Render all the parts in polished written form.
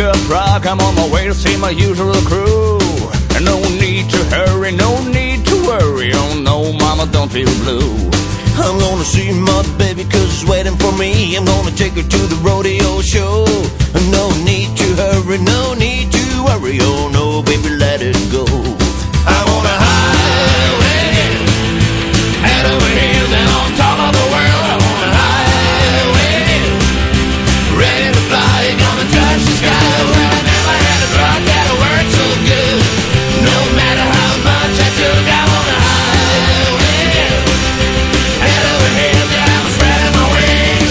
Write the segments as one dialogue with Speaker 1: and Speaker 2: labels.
Speaker 1: pickup truck, I'm on my way to see my usual crew. And no need to hurry, no need to worry. Oh no, mama, don't feel blue.
Speaker 2: I'm gonna see my baby 'cause she's waiting for me. I'm gonna take her to the rodeo show. No need to hurry, no need to worry. Oh no, baby, let it go. I'm on a highway, head over heels and on top of the world. I'm on a highway, ready to fly, gonna touch the sky. Well, I never had a truck that worked so good. No matter how much I took, I'm on a highway, head over heels, yeah, I'm spreading my wings.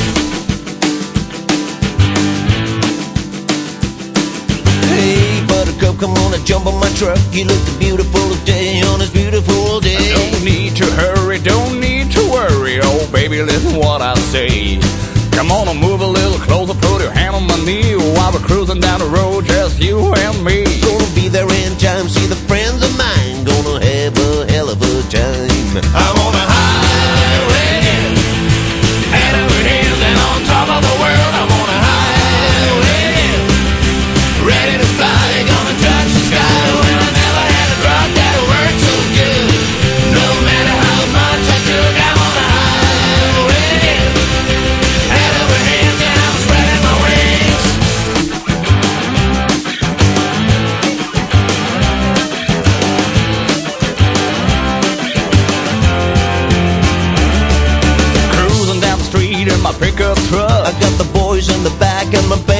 Speaker 2: Hey, Buttercup, come on and jump on my truck. You look beautiful today on this beautiful day.
Speaker 1: Don't need to hurry, don't need to worry. Oh baby, listen what I say. Come on and move a little closer, put your hand on my knee while we're cruising down the road, just you and me.
Speaker 2: Gonna be there in time, see the friends of mine. Gonna have a hell of a time. I'm on a highway, head over heels and on top of the world. I'm on a highway, ready to fly, gonna touch the sky. Well, I never had a truck that worked so good. No matter how much I took, I'm on a highway, head over heels, and I'm spreading my wings.
Speaker 1: Cruising down the street in my pickup truck.
Speaker 2: I got the boys in the back and my